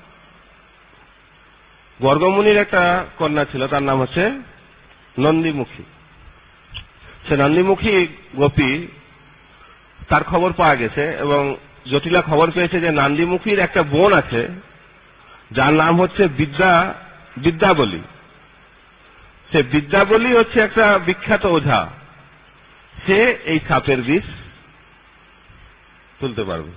গর্গমুনির একটা কন্যা ছিল, তার নাম হচ্ছে নন্দীমুখী। সে নন্দীমুখী গোপী, তার খবর পাওয়া গেছে এবং জটিলা খবর পেয়েছে যে নন্দীমুখীর একটা বোন আছে যার নাম হচ্ছে বিদ্যা বিদ্যাবলী। সে বিদ্যাবলী হচ্ছে একটা বিখ্যাত ওঝা, সে এই সাপের বিষ তুলতে পারবে।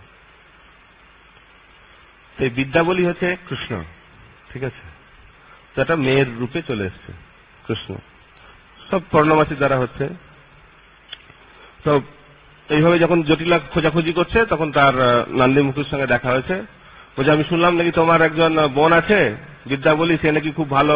সেই বিদ্যাবলী হচ্ছে কৃষ্ণ, ঠিক আছে, তো একটা মেয়ের রূপে চলে এসছে কৃষ্ণ, সব পূর্ণমাসী দ্বারা হচ্ছে। তো এইভাবে যখন জটিলা খোঁজাখুঁজি করছে তখন তার নন্দীমুখীর সঙ্গে দেখা হয়েছে। বলছে আমি শুনলাম নাকি তোমার একজন বোন আছে বিদ্যাবলী, সে নাকি খুব ভালো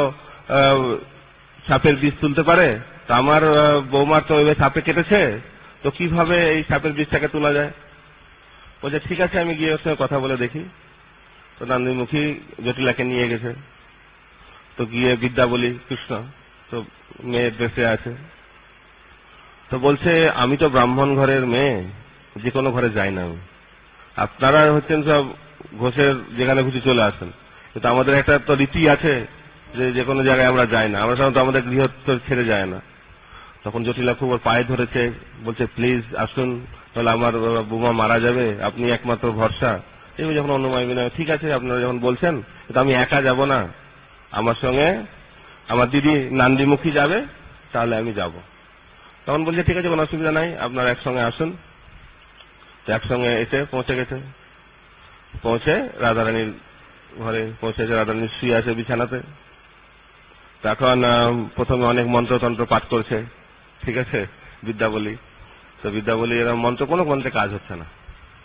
সাপের বিষ তুলতে পারে, তো আমার বৌমার তো ওইভাবে সাপে কেটেছে, তো কিভাবে এই সাপের বিষটাকে তোলা যায়। বলছে ঠিক আছে আমি গিয়ে ওর সঙ্গে কথা বলে দেখি। তো নন্দীমুখী জটিলাকে নিয়ে গেছে। তো গিয়ে বিদ্যাবলী কৃষ্ণ তো মেয়ের ড্রেসে আছে, তো বলছে আমি তো ব্রাহ্মণ ঘরের মেয়ে, যে কোনো ঘরে যাই না আমি, আপনারা হচ্ছেন সব ঘোষের যেখানে খুশি চলে আসেন, কিন্তু আমাদের একটা তো রীতি আছে যে যে কোনো জায়গায় আমরা যাই না, আমরা সাধারণত আমাদের গৃহস্থ ছেড়ে যায় না। তখন জটিলা খুব ওর পায়ে ধরেছে, বলছে প্লিজ আসুন, তাহলে আমার বোমা মারা যাবে, আপনি একমাত্র ভরসা। এই যখন অনুময় বিনয়, ঠিক আছে আপনারা যখন বলছেন, কিন্তু আমি একা যাব না, আমার সঙ্গে আমার দিদি নন্দীমুখী যাবে, তাহলে আমি যাব। তখন বলছে ঠিক আছে কোনো অসুবিধা নাই, আপনারা একসঙ্গে আসুন। তো একসঙ্গে এসে পৌঁছে গেছে, পৌঁছে রাধারানীর ঘরে পৌঁছেছে, রাধারানী শুয়ে আছে বিছানাতে। তখন প্রথমে অনেক মন্ত্রতন্ত্র পাঠ করছে, ঠিক আছে বিদ্যাবলী। তো বিদ্যাবলী এরকম মন্ত্র, কোনো মন্ত্রে কাজ হচ্ছে না।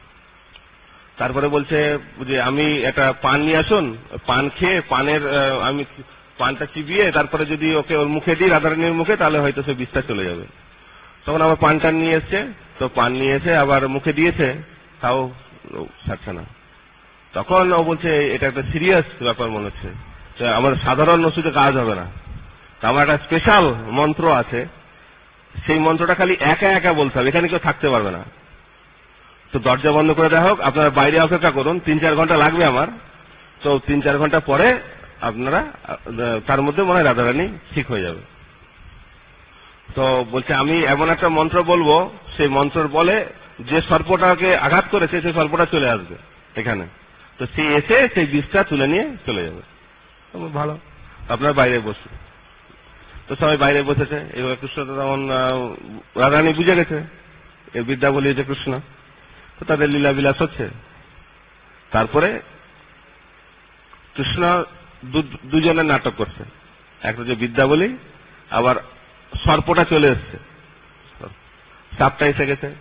তারপরে বলছে যে আমি একটা পান নিয়ে আসুন, পান খেয়ে পানের আমি পানটা চিবিয়ে তারপরে যদি ওকে ওর মুখে দিই রাধারানীর মুখে, তাহলে হয়তো সে বিষটা চলে যাবে। তখন আবার পানটা নিয়ে এসছে, তো পান নিয়ে এসে আবার মুখে দিয়েছে, তাও ছাড়ছে না। তখন ও বলছে এটা একটা সিরিয়াস ব্যাপার মনে হচ্ছে, আমার সাধারণ ওষুধে কাজ হবে না, তো আমার একটা স্পেশাল মন্ত্র আছে, সেই মন্ত্রটা খালি একা একা বলতে হবে, এখানে কেউ থাকতে পারবে না। তো দরজা বন্ধ করে দেওয়া হোক, আপনারা বাইরে অপেক্ষা করুন, তিন চার ঘন্টা লাগবে আমার, তো তিন চার ঘন্টা পরে আপনারা, তার মধ্যে মনে হয় রাধারানী ঠিক হয়ে যাবে। তো বলছে আমি এমন একটা মন্ত্র বলবো, সেই মন্ত্রের বলে যে সর্পটাকে আঘাত করেছে সেই সর্পটা চলে আসবে এখানে, তো সে এসে সেই বিষটা তুলে নিয়ে চলে যাবে। ভালো, আপনারা বাইরে বসুন। তো সবাই বাইরে বসেছে। এবার কৃষ্ণ তখন রাধারানী বুঝে গেছে এই বিদ্যাবলী যে কৃষ্ণ, তো তাদের লীলা বিলাস হচ্ছে। তারপরে কৃষ্ণ দুজনের নাটক করছে, একটা যে বিদ্যাবলী, আবার সর্পটা চলে এসছে, সাপটা এসে গেছে।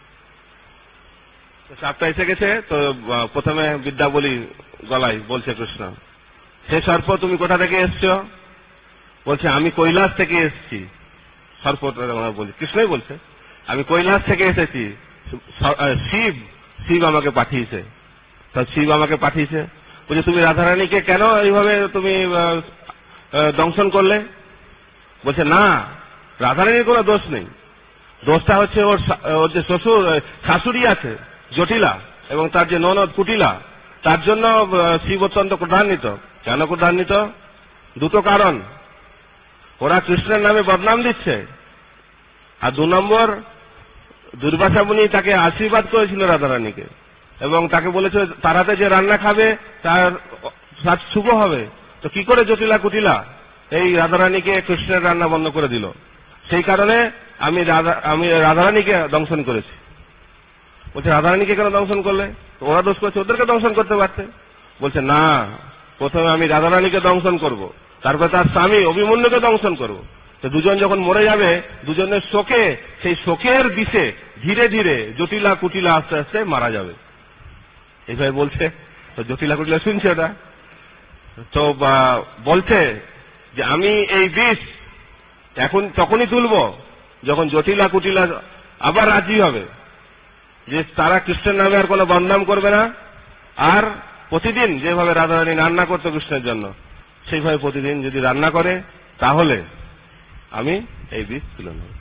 সাপটা এসে গেছে তো প্রথমে বিদ্যাবলী গলায় বলছে কৃষ্ণ, হে সর্প তুমি কোথা থেকে এসছো? বলছে আমি কৈলাস থেকে এসেছি। সর্পটা বলছে, কৃষ্ণই বলছে আমি কৈলাস থেকে এসেছি, শিব শিব আমাকে পাঠিয়েছে। তো শিব আমাকে পাঠিয়েছে। বলছে তুমি রাধারানীকে কেন এইভাবে তুমি দংশন করলে? বলছে না, রাধারানীর কোনো দোষ নেই, দোষটা হচ্ছে ওর ওর যে শ্বশুর শাশুড়ি আছে জটিলা এবং তার যে ননদ কুটিলা, তার জন্য শিব অত্যন্ত ক্রোধান্বিত। কেন ক্রোধান্বিত? দুটো কারণ, ওরা কৃষ্ণের নামে বদনাম দিচ্ছে, আর দু নম্বর দুর্বাসা মুনি তাকে আশীর্বাদ করেছিল রাধারানীকে এবং তাকে বলেছে তার হাতে যে রান্না খাবে তার সাজ শুভ হবে। তো কি করে জটিলা কুটিলা এই রাধারানীকে কৃষ্ণের রান্না বন্ধ করে দিল? সেই কারণে আমি রাধা আমি রাধারানীকে দংশন করেছি। বলছে রাধারানীকে কেন দংশন করলে? ওরা দোষ করছে, ওদেরকে দংশন করতে পারছে। বলছে না, প্রথমে আমি রাধারানীকে দংশন করব, তারপরে তার স্বামী অভিমন্যুকে দংশন করব। তো দুজন যখন মরে যাবে, দুজনের শোকে, সেই শোকের বিষে ধীরে ধীরে জটিলা কুটিলা আস্তে আস্তে মারা যাবে। এইভাবে বলছে। তো জটিলা কুটিলা শুনছে ওটা, তো বলছে যে আমি এই বিষ এখন তখনই তুলব যখন জটিলা কুটিলা আবার রাজি হবে যে তারা কৃষ্ণের নামে আর কোনো বদনাম করবে না, আর প্রতিদিন যেভাবে রাধারানী রান্না করতো কৃষ্ণের জন্য সেইভাবে প্রতিদিন যদি রান্না করে তাহলে আমি এই বীজ তুলে নেব।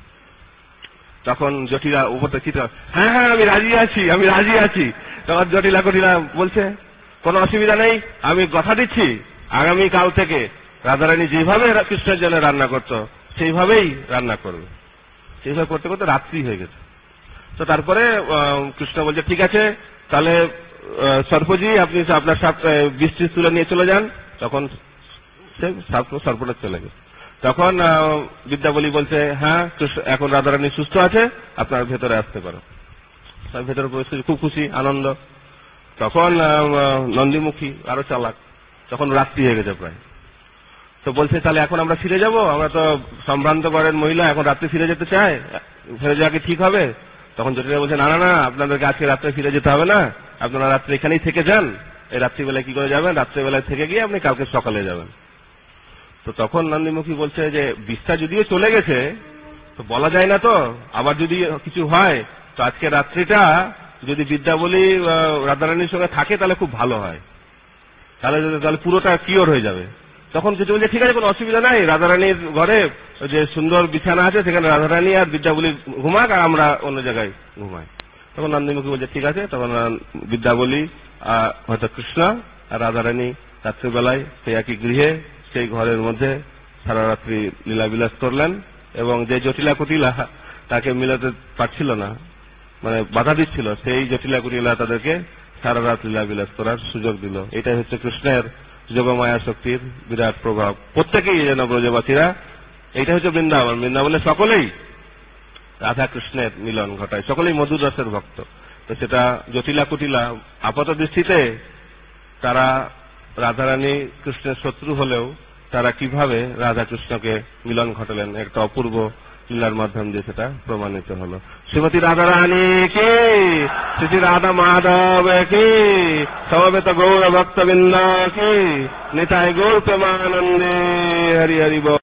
তখন জটিলা উপর থেকে চিৎকার, হ্যাঁ হ্যাঁ আমি রাজি আছি, আমি রাজি আছি। তখন জটিলা কুটিলা বলছে কোনো অসুবিধা নেই, আমি কথা দিচ্ছি আগামী কাল থেকে রাধারানী যেভাবে কৃষ্ণের জন্য রান্না করতো সেইভাবেই রান্না করবে। সেইভাবে করতে করতে রাত্রি হয়ে গেছে। তো তারপরে কৃষ্ণ বলছে ঠিক আছে তাহলে সর্পজি আপনি আপনার সাপ বৃষ্টি তুলে নিয়ে চলে যান। তখন সে সর্পটা চলে গেছে। তখন বিদ্যাবলী বলছে হ্যাঁ এখন রাধারানী সুস্থ আছে, আপনার ভেতরে আসতে পারো। তার ভেতরে প্রবেশ খুব খুশি আনন্দ। তখন নন্দীমুখী আরো চালাক, তখন রাত্রি হয়ে গেছে প্রায়। তো বলছে তাহলে এখন আমরা ফিরে যাব, আমরা তো সম্ভ্রান্ত ঘরের মহিলা, এখন রাত্রে ফিরে যেতে চাই, ফিরে যাওয়া কি ঠিক হবে? তখন জটিলা বলছে না না না আপনাদেরকে আজকে রাত্রে ফিরে যেতে হবে না, আপনারা রাত্রে এখানেই থেকে যান। এই রাত্রিবেলায় কি করে যাবেন? রাত্রিবেলায় থেকে গিয়ে আপনি কালকে সকালে যাবেন। তো তখন নন্দীমুখী বলছে যে বিষ্ঠা যদিও চলে গেছে তো বলা যায় না, তো আবার যদি কিছু হয় তো আজকে রাত্রিটা যদি বিদ্যাবলী রাধারানীর সঙ্গে থাকে তাহলে খুব ভালো হয়, তাহলে তাহলে পুরোটা কিওর হয়ে যাবে। তখন যেটা বলছে ঠিক আছে কোনো অসুবিধা নাই, রাধারানীর ঘরে যে সুন্দর বিছানা আছে সেখানে রাধারানী আর বিদ্যাবলী ঘুমাক আর আমরা অন্য জায়গায় ঘুমাই। তখন নন্দীমুখী বলছে ঠিক আছে। তখন বিদ্যাবলী হয়তো কৃষ্ণ আর রাধারানী রাত্রিবেলায় সেই একই গৃহে সেই ঘরের মধ্যে সারা রাত্রি লীলাবিলাস করলেন, এবং যে জটিলা কুটিলা তাকে মিলাতে পারছিল না, মানে বাধা দিচ্ছিল, সেই জটিলা কুটিলা তাদেরকে সারা রাত লীলাবিলাস করার সুযোগ দিল। এটাই হচ্ছে কৃষ্ণের যোগমায়া শক্তির বিরাট প্রভাব। প্রত্যেকেই যেন ব্রজবাসীরা, এইটা হচ্ছে বৃন্দাবন, বৃন্দাবনে সকলেই রাধা কৃষ্ণের মিলন ঘটায়, সকলেই মধুর রসের ভক্ত। তো সেটা জটিলা কুটিলা আপাত দৃষ্টিতে তারা রাধারানী কৃষ্ণের শত্রু হলেও তারা কিভাবে রাধা কৃষ্ণকে মিলন ঘটালেন একটা অপূর্ব লীলার মাধ্যম দিয়ে সেটা প্রমাণিত হল। শ্রীমতী রাধারানী কি, শ্রী রাধা মাধব কি, সমবেত গৌর ভক্তবৃন্দ কি, নিতাই গৌর প্রেমানন্দে, হরি হরি বল।